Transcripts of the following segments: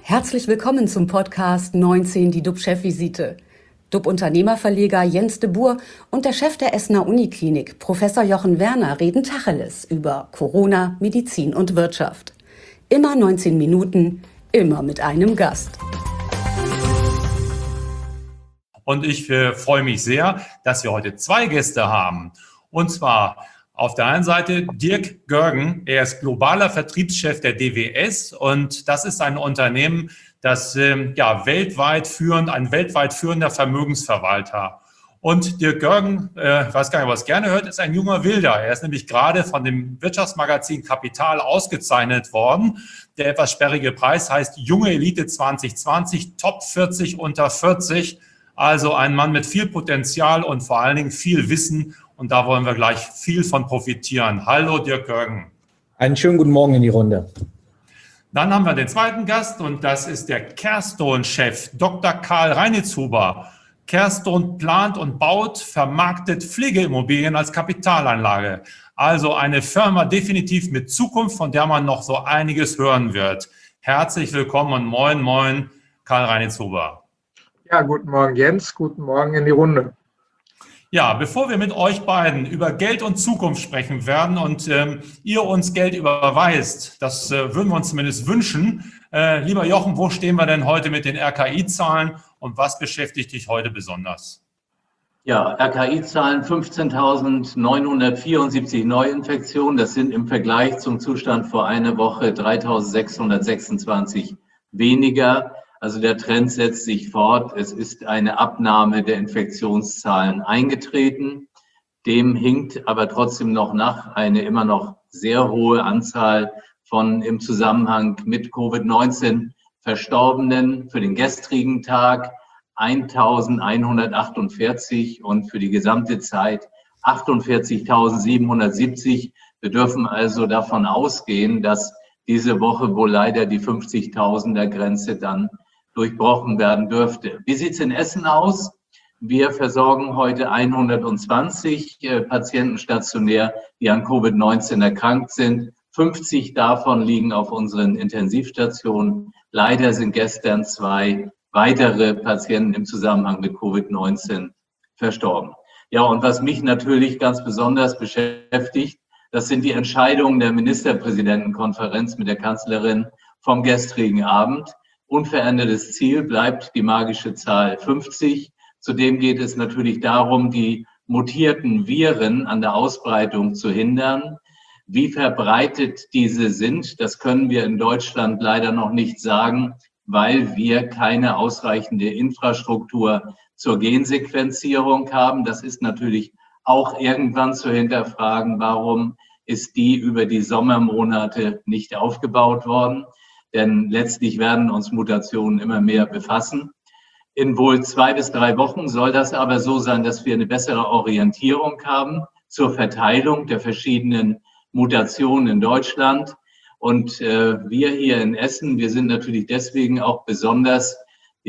Herzlich willkommen zum Podcast 19, die DUB-Chefvisite. DUB-Unternehmerverleger Jens de Boer und der Chef der Essener Uniklinik, Professor Jochen Werner, reden Tacheles über Corona, Medizin und Wirtschaft. Immer 19 Minuten, immer mit einem Gast. Und ich freue mich sehr, dass wir heute zwei Gäste haben. Und zwar auf der einen Seite Dirk Görgen. Er ist globaler Vertriebschef der DWS und das ist ein Unternehmen, das ein weltweit führender Vermögensverwalter. Und Dirk Görgen, ich weiß gar nicht, was gerne hört, ist ein junger Wilder. Er ist nämlich gerade von dem Wirtschaftsmagazin Kapital ausgezeichnet worden. Der etwas sperrige Preis heißt Junge Elite 2020, Top 40 unter 40. Also ein Mann mit viel Potenzial und vor allen Dingen viel Wissen. Und da wollen wir gleich viel von profitieren. Hallo Dirk Görgen. Einen schönen guten Morgen in die Runde. Dann haben wir den zweiten Gast und das ist der Kerston-Chef, Dr. Karl Reinitzhuber. Kerston plant und baut, vermarktet Pflegeimmobilien als Kapitalanlage. Also eine Firma definitiv mit Zukunft, von der man noch so einiges hören wird. Herzlich willkommen und moin, moin, Karl Reinitzhuber. Ja, guten Morgen Jens, guten Morgen in die Runde. Ja, bevor wir mit euch beiden über Geld und Zukunft sprechen werden und ihr uns Geld überweist, das würden wir uns zumindest wünschen. Lieber Jochen, wo stehen wir denn heute mit den RKI-Zahlen und was beschäftigt dich heute besonders? Ja, RKI-Zahlen 15.974 Neuinfektionen. Das sind im Vergleich zum Zustand vor einer Woche 3.626 weniger. Also der Trend setzt sich fort. Es ist eine Abnahme der Infektionszahlen eingetreten. Dem hinkt aber trotzdem noch nach eine immer noch sehr hohe Anzahl von im Zusammenhang mit Covid-19 Verstorbenen. Für den gestrigen Tag 1.148 und für die gesamte Zeit 48.770. Wir dürfen also davon ausgehen, dass diese Woche wohl leider die 50.000er Grenze dann durchbrochen werden dürfte. Wie sieht es in Essen aus? Wir versorgen heute 120 Patienten stationär, die an Covid-19 erkrankt sind. 50 davon liegen auf unseren Intensivstationen. Leider sind gestern 2 weitere Patienten im Zusammenhang mit Covid-19 verstorben. Ja, und was mich natürlich ganz besonders beschäftigt, das sind die Entscheidungen der Ministerpräsidentenkonferenz mit der Kanzlerin vom gestrigen Abend. Unverändertes Ziel bleibt die magische Zahl 50. Zudem geht es natürlich darum, die mutierten Viren an der Ausbreitung zu hindern. Wie verbreitet diese sind, das können wir in Deutschland leider noch nicht sagen, weil wir keine ausreichende Infrastruktur zur Gensequenzierung haben. Das ist natürlich auch irgendwann zu hinterfragen, warum ist die über die Sommermonate nicht aufgebaut worden? Denn letztlich werden uns Mutationen immer mehr befassen. In wohl 2 bis 3 Wochen soll das aber so sein, dass wir eine bessere Orientierung haben zur Verteilung der verschiedenen Mutationen in Deutschland. Und wir hier in Essen, wir sind natürlich deswegen auch besonders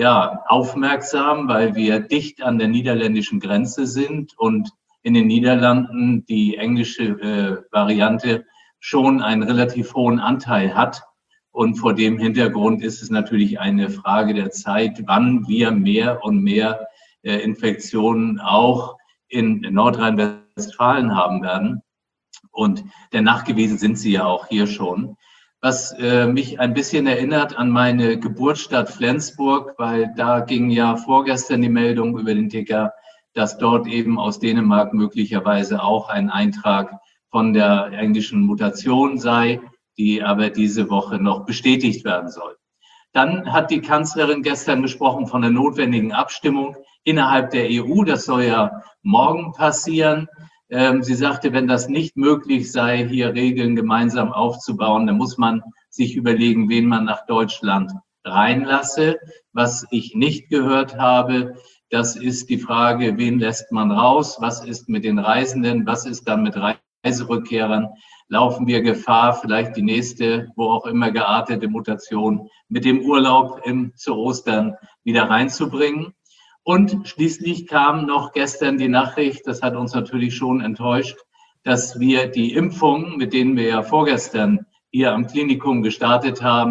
aufmerksam, weil wir dicht an der niederländischen Grenze sind und in den Niederlanden die englische Variante schon einen relativ hohen Anteil hat. Und vor dem Hintergrund ist es natürlich eine Frage der Zeit, wann wir mehr und mehr Infektionen auch in Nordrhein-Westfalen haben werden. Und denn nachgewiesen sind sie ja auch hier schon. Was mich ein bisschen erinnert an meine Geburtsstadt Flensburg, weil da ging ja vorgestern die Meldung über den Ticker, dass dort eben aus Dänemark möglicherweise auch ein Eintrag von der englischen Mutation sei, die aber diese Woche noch bestätigt werden soll. Dann hat die Kanzlerin gestern gesprochen von der notwendigen Abstimmung innerhalb der EU. Das soll ja morgen passieren. Sie sagte, wenn das nicht möglich sei, hier Regeln gemeinsam aufzubauen, dann muss man sich überlegen, wen man nach Deutschland reinlasse. Was ich nicht gehört habe, das ist die Frage, wen lässt man raus? Was ist mit den Reisenden? Was ist dann mit Reiserückkehrern? Laufen wir Gefahr, vielleicht die nächste, wo auch immer geartete Mutation mit dem Urlaub zu Ostern wieder reinzubringen? Und schließlich kam noch gestern die Nachricht, das hat uns natürlich schon enttäuscht, dass wir die Impfungen, mit denen wir ja vorgestern hier am Klinikum gestartet haben,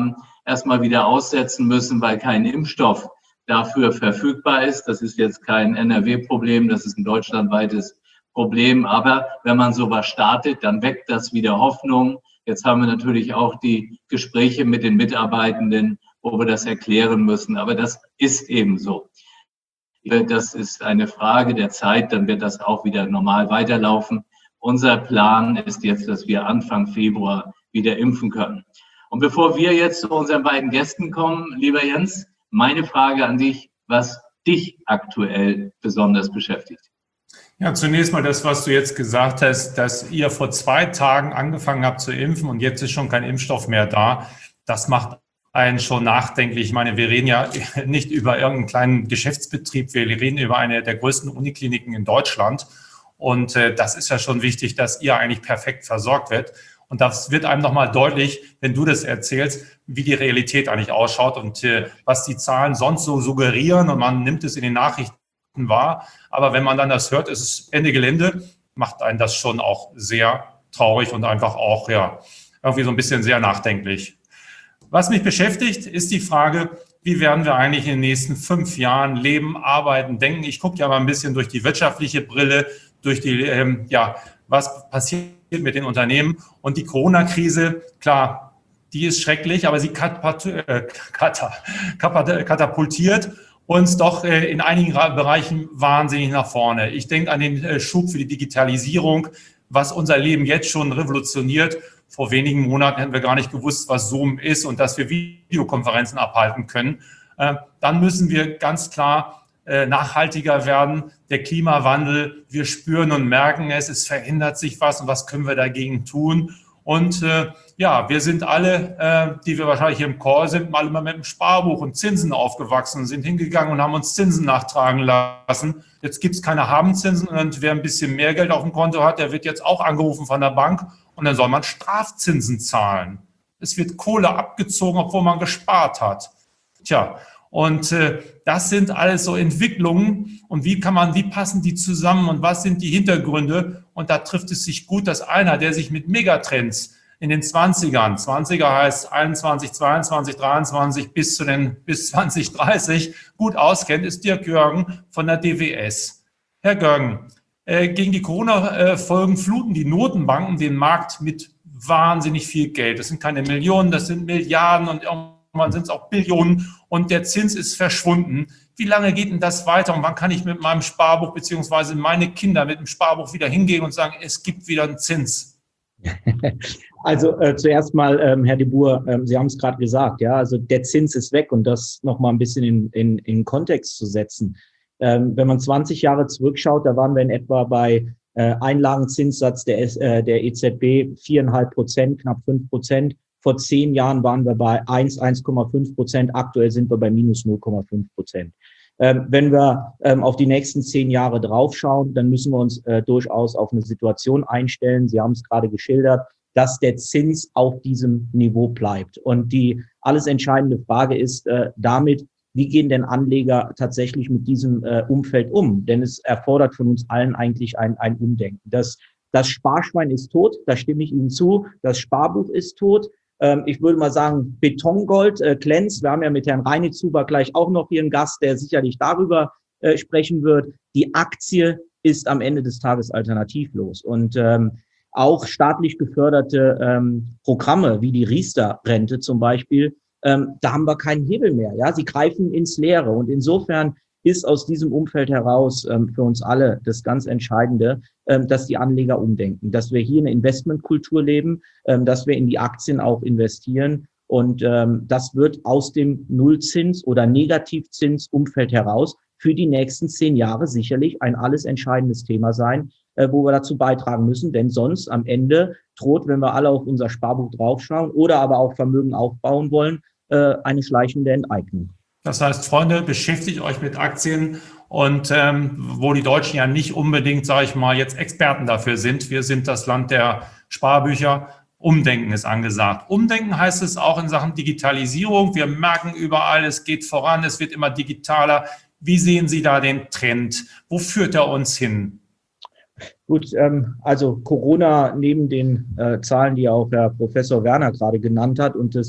erstmal wieder aussetzen müssen, weil kein Impfstoff dafür verfügbar ist. Das ist jetzt kein NRW-Problem, das ist ein deutschlandweites Problem. Aber wenn man sowas startet, dann weckt das wieder Hoffnung. Jetzt haben wir natürlich auch die Gespräche mit den Mitarbeitenden, wo wir das erklären müssen. Aber das ist eben so. Das ist eine Frage der Zeit, dann wird das auch wieder normal weiterlaufen. Unser Plan ist jetzt, dass wir Anfang Februar wieder impfen können. Und bevor wir jetzt zu unseren beiden Gästen kommen, lieber Jens, meine Frage an dich, was dich aktuell besonders beschäftigt. Ja, zunächst mal das, was du jetzt gesagt hast, dass ihr vor 2 Tagen angefangen habt zu impfen und jetzt ist schon kein Impfstoff mehr da. Das macht einen schon nachdenklich. Ich meine, wir reden ja nicht über irgendeinen kleinen Geschäftsbetrieb, wir reden über eine der größten Unikliniken in Deutschland. Und das ist ja schon wichtig, dass ihr eigentlich perfekt versorgt wird. Und das wird einem nochmal deutlich, wenn du das erzählst, wie die Realität eigentlich ausschaut und was die Zahlen sonst so suggerieren. Und man nimmt es in den Nachrichten wahr. Aber wenn man dann das hört, ist es Ende Gelände, macht einen das schon auch sehr traurig und einfach auch ja irgendwie so ein bisschen sehr nachdenklich. Was mich beschäftigt, ist die Frage, wie werden wir eigentlich in den nächsten 5 Jahren leben, arbeiten, denken. Ich gucke ja mal ein bisschen durch die wirtschaftliche Brille, durch die, was passiert mit den Unternehmen. Und die Corona-Krise, klar, die ist schrecklich, aber sie katapultiert uns doch in einigen Bereichen wahnsinnig nach vorne. Ich denke an den Schub für die Digitalisierung, was unser Leben jetzt schon revolutioniert. Vor wenigen Monaten hätten wir gar nicht gewusst, was Zoom ist und dass wir Videokonferenzen abhalten können. Dann müssen wir ganz klar nachhaltiger werden. Der Klimawandel, wir spüren und merken es verändert sich was und was können wir dagegen tun? Und wir sind alle, die wir wahrscheinlich hier im Chor sind, mal immer mit dem Sparbuch und Zinsen aufgewachsen und sind hingegangen und haben uns Zinsen nachtragen lassen. Jetzt gibt es keine Habenzinsen und wer ein bisschen mehr Geld auf dem Konto hat, der wird jetzt auch angerufen von der Bank und dann soll man Strafzinsen zahlen. Es wird Kohle abgezogen, obwohl man gespart hat. Tja, und das sind alles so Entwicklungen und wie passen die zusammen und was sind die Hintergründe? Und da trifft es sich gut, dass einer, der sich mit Megatrends in den 20er heißt 21, 22, 23 bis 2030 gut auskennt, ist Dirk Görgen von der DWS. Herr Görgen, gegen die Corona-Folgen fluten die Notenbanken den Markt mit wahnsinnig viel Geld. Das sind keine Millionen, das sind Milliarden und irgendwann sind es auch Billionen und der Zins ist verschwunden. Wie lange geht denn das weiter und wann kann ich mit meinem Sparbuch beziehungsweise meine Kinder mit dem Sparbuch wieder hingehen und sagen, es gibt wieder einen Zins? Also zuerst mal, Herr de Boer, Sie haben es gerade gesagt, ja, also der Zins ist weg und das nochmal ein bisschen in Kontext zu setzen. Wenn man 20 Jahre zurückschaut, da waren wir in etwa bei Einlagenzinssatz der EZB 4,5%, knapp 5%. Vor 10 Jahren waren wir bei 1,5%. Aktuell sind wir bei minus 0,5%. Wenn wir auf die nächsten 10 Jahre draufschauen, dann müssen wir uns durchaus auf eine Situation einstellen. Sie haben es gerade geschildert, dass der Zins auf diesem Niveau bleibt. Und die alles entscheidende Frage ist damit, wie gehen denn Anleger tatsächlich mit diesem Umfeld um? Denn es erfordert von uns allen eigentlich ein Umdenken. Das Sparschwein ist tot, da stimme ich Ihnen zu. Das Sparbuch ist tot. Ich würde mal sagen, Betongold glänzt. Wir haben ja mit Herrn Reinitzuber gleich auch noch hier einen Gast, der sicherlich darüber sprechen wird. Die Aktie ist am Ende des Tages alternativlos. Und auch staatlich geförderte Programme wie die Riester-Rente zum Beispiel, da haben wir keinen Hebel mehr. Ja, sie greifen ins Leere. Und insofern ist aus diesem Umfeld heraus für uns alle das ganz Entscheidende, dass die Anleger umdenken, dass wir hier eine Investmentkultur leben, dass wir in die Aktien auch investieren. Und das wird aus dem Nullzins- oder Negativzinsumfeld heraus für die nächsten 10 Jahre sicherlich ein alles entscheidendes Thema sein, wo wir dazu beitragen müssen. Denn sonst am Ende droht, wenn wir alle auf unser Sparbuch draufschauen oder aber auch Vermögen aufbauen wollen, eine schleichende Enteignung. Das heißt, Freunde, beschäftigt euch mit Aktien und wo die Deutschen ja nicht unbedingt, sage ich mal, jetzt Experten dafür sind. Wir sind das Land der Sparbücher. Umdenken ist angesagt. Umdenken heißt es auch in Sachen Digitalisierung. Wir merken überall, es geht voran, es wird immer digitaler. Wie sehen Sie da den Trend? Wo führt er uns hin? Gut, also Corona neben den Zahlen, die auch Herr Professor Werner gerade genannt hat und das,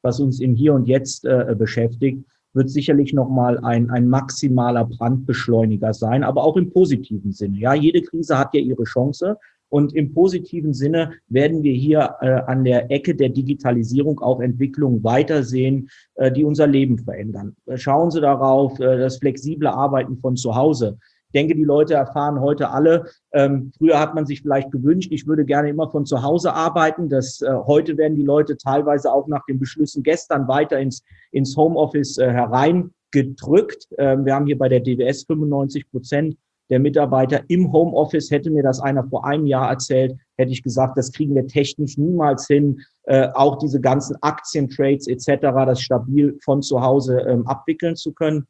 was uns im Hier und Jetzt beschäftigt, wird sicherlich nochmal ein maximaler Brandbeschleuniger sein, aber auch im positiven Sinne. Ja, jede Krise hat ja ihre Chance. Und im positiven Sinne werden wir hier an der Ecke der Digitalisierung auch Entwicklungen weitersehen, die unser Leben verändern. Schauen Sie darauf, das flexible Arbeiten von zu Hause. Ich denke, die Leute erfahren heute alle, früher hat man sich vielleicht gewünscht, ich würde gerne immer von zu Hause arbeiten. Heute werden die Leute teilweise auch nach den Beschlüssen gestern weiter ins Homeoffice hereingedrückt. Wir haben hier bei der DWS 95% der Mitarbeiter im Homeoffice. Hätte mir das einer vor einem Jahr erzählt, hätte ich gesagt, das kriegen wir technisch niemals hin. Auch diese ganzen Aktientrades etc., das stabil von zu Hause abwickeln zu können.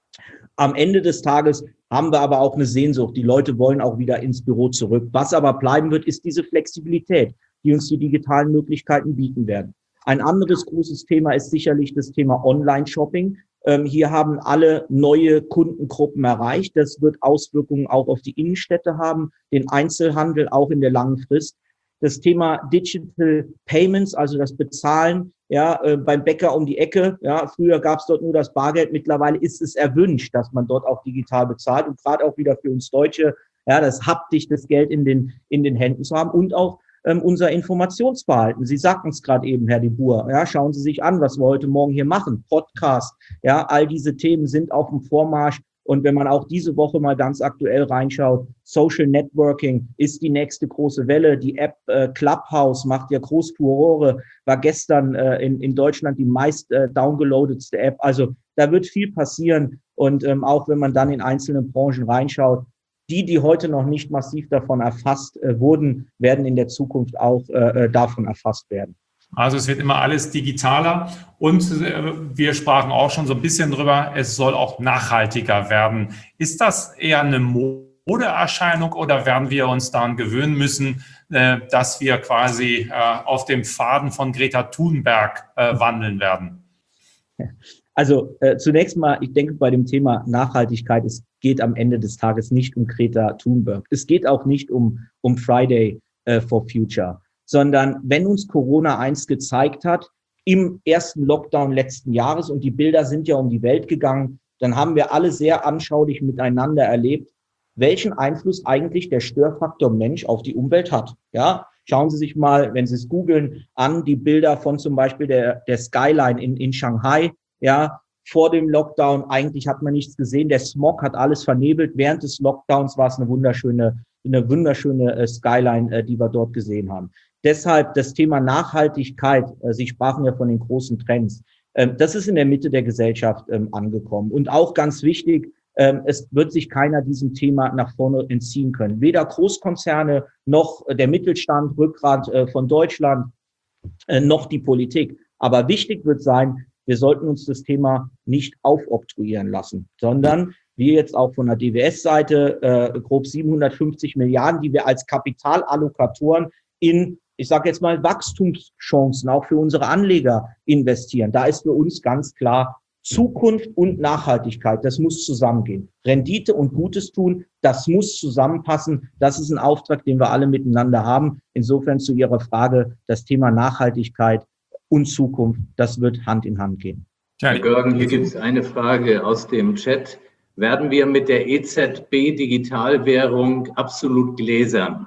Am Ende des Tages haben wir aber auch eine Sehnsucht. Die Leute wollen auch wieder ins Büro zurück. Was aber bleiben wird, ist diese Flexibilität, die uns die digitalen Möglichkeiten bieten werden. Ein anderes großes Thema ist sicherlich das Thema Online-Shopping. Hier haben alle neue Kundengruppen erreicht. Das wird Auswirkungen auch auf die Innenstädte haben, den Einzelhandel auch in der langen Frist. Das Thema Digital Payments, also das Bezahlen, ja, beim Bäcker um die Ecke. Ja, früher gab es dort nur das Bargeld. Mittlerweile ist es erwünscht, dass man dort auch digital bezahlt und gerade auch wieder für uns Deutsche, ja, das haptisch, das Geld in den Händen zu haben und auch unser Informationsverhalten. Sie sagten es gerade eben, Herr de Boer. Ja, schauen Sie sich an, was wir heute Morgen hier machen. Podcast, ja, all diese Themen sind auf dem Vormarsch. Und wenn man auch diese Woche mal ganz aktuell reinschaut, Social Networking ist die nächste große Welle. Die App Clubhouse macht ja groß Furore, war gestern in Deutschland die meist downgeloadetste App. Also da wird viel passieren. Und auch wenn man dann in einzelne Branchen reinschaut, die heute noch nicht massiv davon erfasst wurden, werden in der Zukunft auch davon erfasst werden. Also es wird immer alles digitaler und wir sprachen auch schon so ein bisschen drüber, es soll auch nachhaltiger werden. Ist das eher eine Modeerscheinung oder werden wir uns daran gewöhnen müssen, dass wir quasi auf dem Faden von Greta Thunberg wandeln werden? Also zunächst mal, ich denke bei dem Thema Nachhaltigkeit, es geht am Ende des Tages nicht um Greta Thunberg. Es geht auch nicht um Friday for Future, sondern wenn uns Corona eins gezeigt hat, im ersten Lockdown letzten Jahres, und die Bilder sind ja um die Welt gegangen, dann haben wir alle sehr anschaulich miteinander erlebt, welchen Einfluss eigentlich der Störfaktor Mensch auf die Umwelt hat. Ja, schauen Sie sich mal, wenn Sie es googeln, an, die Bilder von zum Beispiel der Skyline in Shanghai. Ja, vor dem Lockdown, eigentlich hat man nichts gesehen. Der Smog hat alles vernebelt. Während des Lockdowns war es eine wunderschöne Skyline, die wir dort gesehen haben. Deshalb das Thema Nachhaltigkeit, Sie sprachen ja von den großen Trends, das ist in der Mitte der Gesellschaft angekommen. Und auch ganz wichtig, es wird sich keiner diesem Thema nach vorne entziehen können. Weder Großkonzerne noch der Mittelstand, Rückgrat von Deutschland, noch die Politik. Aber wichtig wird sein, wir sollten uns das Thema nicht aufoktroyieren lassen, sondern wir jetzt auch von der DWS-Seite grob 750 Milliarden, die wir als Kapitalallokatoren in, ich sage jetzt mal, Wachstumschancen auch für unsere Anleger investieren. Da ist für uns ganz klar Zukunft und Nachhaltigkeit, das muss zusammengehen. Rendite und Gutes tun, das muss zusammenpassen. Das ist ein Auftrag, den wir alle miteinander haben. Insofern zu Ihrer Frage, das Thema Nachhaltigkeit und Zukunft, das wird Hand in Hand gehen. Herr Görgen, hier gibt es eine Frage aus dem Chat. Werden wir mit der EZB-Digitalwährung absolut gläsern?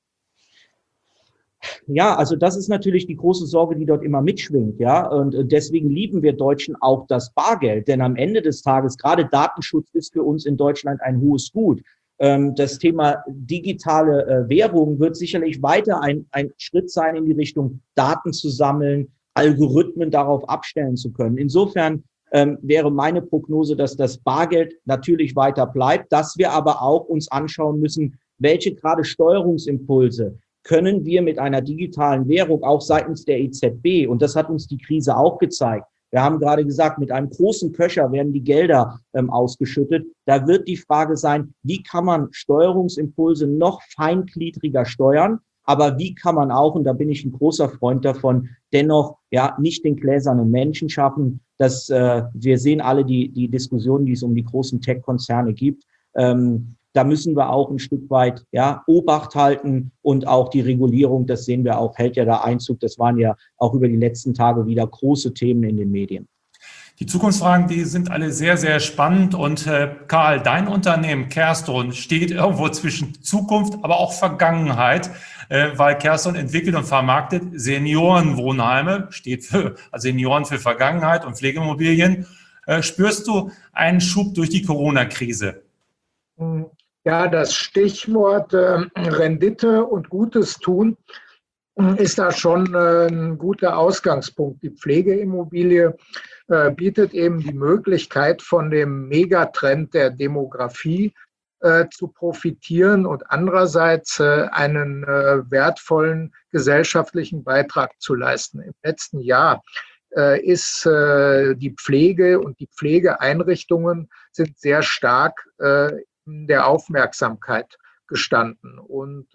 Ja, also das ist natürlich die große Sorge, die dort immer mitschwingt, ja. Und deswegen lieben wir Deutschen auch das Bargeld, denn am Ende des Tages, gerade Datenschutz ist für uns in Deutschland ein hohes Gut. Das Thema digitale Währung wird sicherlich weiter ein Schritt sein in die Richtung, Daten zu sammeln, Algorithmen darauf abstellen zu können. Insofern wäre meine Prognose, dass das Bargeld natürlich weiter bleibt, dass wir aber auch uns anschauen müssen, welche gerade Steuerungsimpulse können wir mit einer digitalen Währung auch seitens der EZB, und das hat uns die Krise auch gezeigt. Wir haben gerade gesagt, mit einem großen Köcher werden die Gelder ausgeschüttet. Da wird die Frage sein, wie kann man Steuerungsimpulse noch feingliedriger steuern? Aber wie kann man auch, und da bin ich ein großer Freund davon, dennoch ja nicht den gläsernen Menschen schaffen? Wir sehen alle die Diskussionen, die es um die großen Tech-Konzerne gibt. da müssen wir auch ein Stück weit Obacht halten und auch die Regulierung, das sehen wir auch, hält ja da Einzug. Das waren ja auch über die letzten Tage wieder große Themen in den Medien. Die Zukunftsfragen, die sind alle sehr, sehr spannend. Und Karl, dein Unternehmen Kerston steht irgendwo zwischen Zukunft, aber auch Vergangenheit, weil Kerston entwickelt und vermarktet Seniorenwohnheime, steht für Senioren für Vergangenheit und Pflegeimmobilien. Spürst du einen Schub durch die Corona-Krise? Ja, das Stichwort Rendite und Gutes tun ist da schon ein guter Ausgangspunkt. Die Pflegeimmobilie bietet eben die Möglichkeit, von dem Megatrend der Demografie zu profitieren und andererseits einen wertvollen gesellschaftlichen Beitrag zu leisten. Im letzten Jahr ist die Pflege und die Pflegeeinrichtungen sind sehr stark in der Aufmerksamkeit gestanden. Und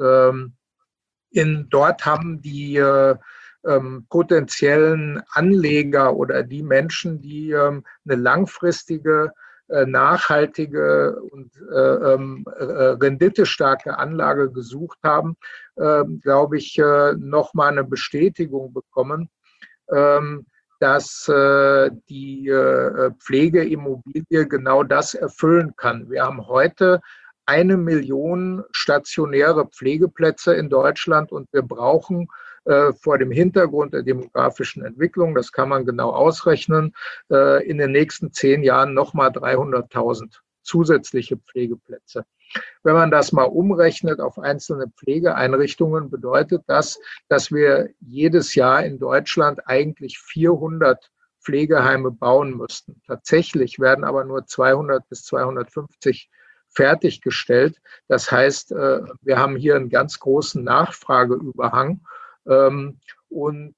dort haben die potenziellen Anleger oder die Menschen, die eine langfristige, nachhaltige und renditestarke Anlage gesucht haben, glaube ich, nochmal eine Bestätigung bekommen, dass die Pflegeimmobilie genau das erfüllen kann. Wir haben heute 1 Million stationäre Pflegeplätze in Deutschland und wir brauchen vor dem Hintergrund der demografischen Entwicklung, das kann man genau ausrechnen, in den nächsten 10 Jahren nochmal 300.000 zusätzliche Pflegeplätze. Wenn man das mal umrechnet auf einzelne Pflegeeinrichtungen, bedeutet das, dass wir jedes Jahr in Deutschland eigentlich 400 Pflegeheime bauen müssten. Tatsächlich werden aber nur 200 bis 250 fertiggestellt. Das heißt, wir haben hier einen ganz großen Nachfrageüberhang. Und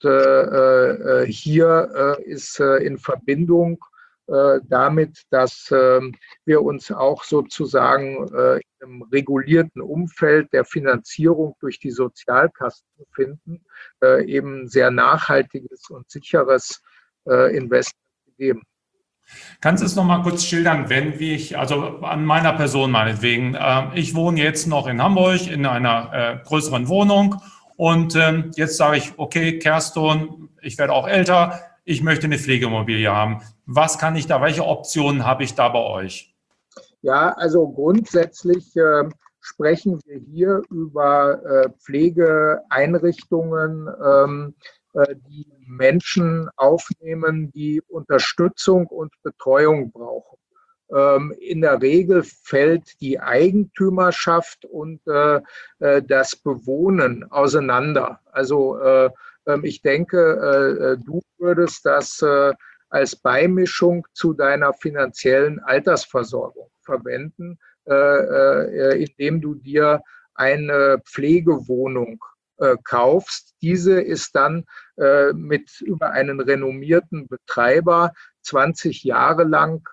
hier ist in Verbindung damit, dass wir uns auch sozusagen im regulierten Umfeld der Finanzierung durch die Sozialkassen befinden, eben sehr nachhaltiges und sicheres Investment geben. Kannst du es noch mal kurz schildern, also an meiner Person meinetwegen, ich wohne jetzt noch in Hamburg in einer größeren Wohnung und jetzt sage ich, okay, Kerston, ich werde auch älter, ich möchte eine Pflegeimmobilie haben. Was kann ich da, welche Optionen habe ich da bei euch? Ja, also grundsätzlich sprechen wir hier über Pflegeeinrichtungen, die Menschen aufnehmen, die Unterstützung und Betreuung brauchen. In der Regel fällt die Eigentümerschaft und das Bewohnen auseinander. Also ich denke, du würdest das als Beimischung zu deiner finanziellen Altersversorgung verwenden, indem du dir eine Pflegewohnung kaufst. Diese ist dann über einen renommierten Betreiber 20 Jahre lang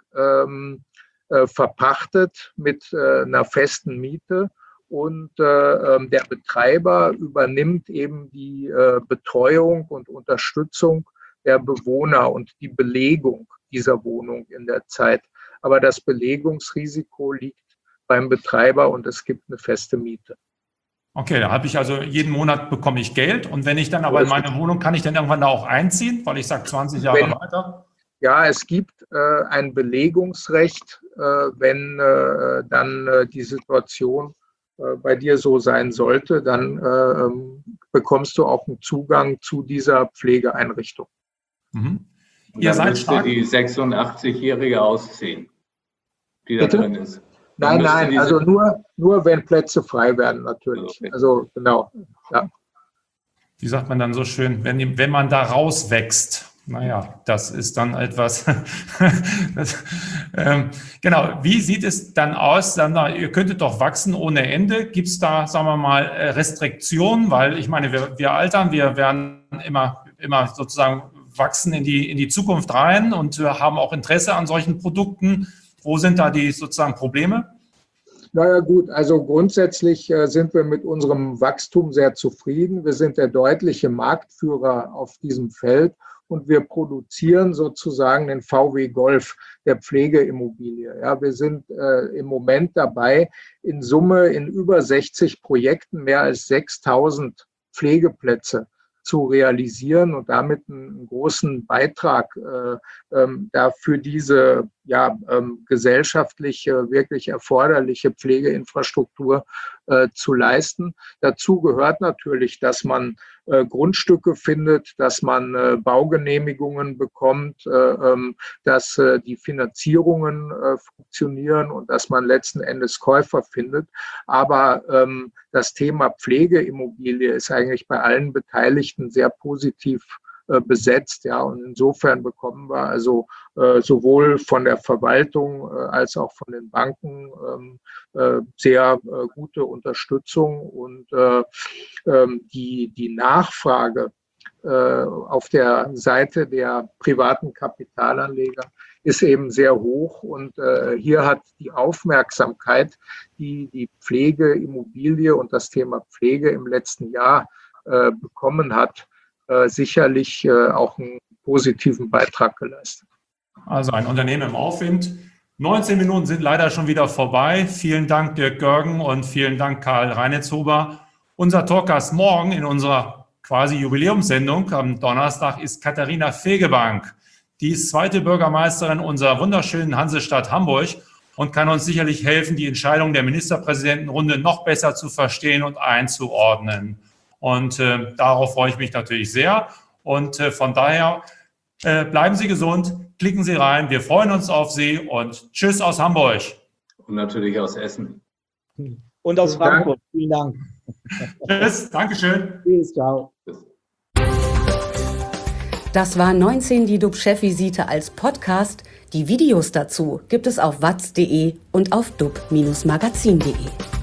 verpachtet mit einer festen Miete und der Betreiber übernimmt eben die Betreuung und Unterstützung der Bewohner und die Belegung dieser Wohnung in der Zeit. Aber das Belegungsrisiko liegt beim Betreiber und es gibt eine feste Miete. Okay, da habe ich also jeden Monat bekomme ich Geld und wenn ich dann aber in meine Wohnung, kann ich dann irgendwann da auch einziehen, weil ich sage 20 Jahre weiter? Ja, es gibt ein Belegungsrecht, wenn dann die Situation bei dir so sein sollte, dann bekommst du auch einen Zugang zu dieser Pflegeeinrichtung. Mhm. Ihr seid stark. Die 86-Jährige ausziehen, die da drin ist. Nein, also nur wenn Plätze frei werden, natürlich. Okay. Also genau, ja. Wie sagt man dann so schön, wenn man da rauswächst. Naja, das ist dann etwas. Genau, wie sieht es dann aus? Ihr könntet doch wachsen ohne Ende. Gibt es da, sagen wir mal, Restriktionen? Weil ich meine, wir altern, wir werden immer sozusagen wachsen in die Zukunft rein und haben auch Interesse an solchen Produkten. Wo sind da die sozusagen Probleme? Naja gut, also grundsätzlich sind wir mit unserem Wachstum sehr zufrieden. Wir sind der deutliche Marktführer auf diesem Feld und wir produzieren sozusagen den VW Golf der Pflegeimmobilie. Ja, wir sind im Moment dabei, in Summe in über 60 Projekten mehr als 6.000 Pflegeplätze zu realisieren und damit einen großen Beitrag da für diese gesellschaftlich wirklich erforderliche Pflegeinfrastruktur zu leisten. Dazu gehört natürlich, dass man Grundstücke findet, dass man Baugenehmigungen bekommt, dass die Finanzierungen funktionieren und dass man letzten Endes Käufer findet. Aber das Thema Pflegeimmobilie ist eigentlich bei allen Beteiligten sehr positiv besetzt. Ja, und insofern bekommen wir also sowohl von der Verwaltung als auch von den Banken sehr gute Unterstützung und die Nachfrage auf der Seite der privaten Kapitalanleger ist eben sehr hoch und hier hat die Aufmerksamkeit, die die Pflegeimmobilie und das Thema Pflege im letzten Jahr bekommen hat, sicherlich auch einen positiven Beitrag geleistet. Also ein Unternehmen im Aufwind. 19 Minuten sind leider schon wieder vorbei. Vielen Dank, Dirk Görgen, und vielen Dank, Karl Reinetzhuber. Unser Talkgast morgen in unserer quasi Jubiläumssendung am Donnerstag ist Katharina Fegebank. Die ist zweite Bürgermeisterin unserer wunderschönen Hansestadt Hamburg und kann uns sicherlich helfen, die Entscheidung der Ministerpräsidentenrunde noch besser zu verstehen und einzuordnen. Und darauf freue ich mich natürlich sehr. Und von daher bleiben Sie gesund, klicken Sie rein. Wir freuen uns auf Sie und tschüss aus Hamburg. Und natürlich aus Essen. Und aus Frankfurt. Vielen Dank. Tschüss, Dankeschön. Tschüss, ciao. Das war 19 die DUB-Chefvisite als Podcast. Die Videos dazu gibt es auf watz.de und auf dub-magazin.de.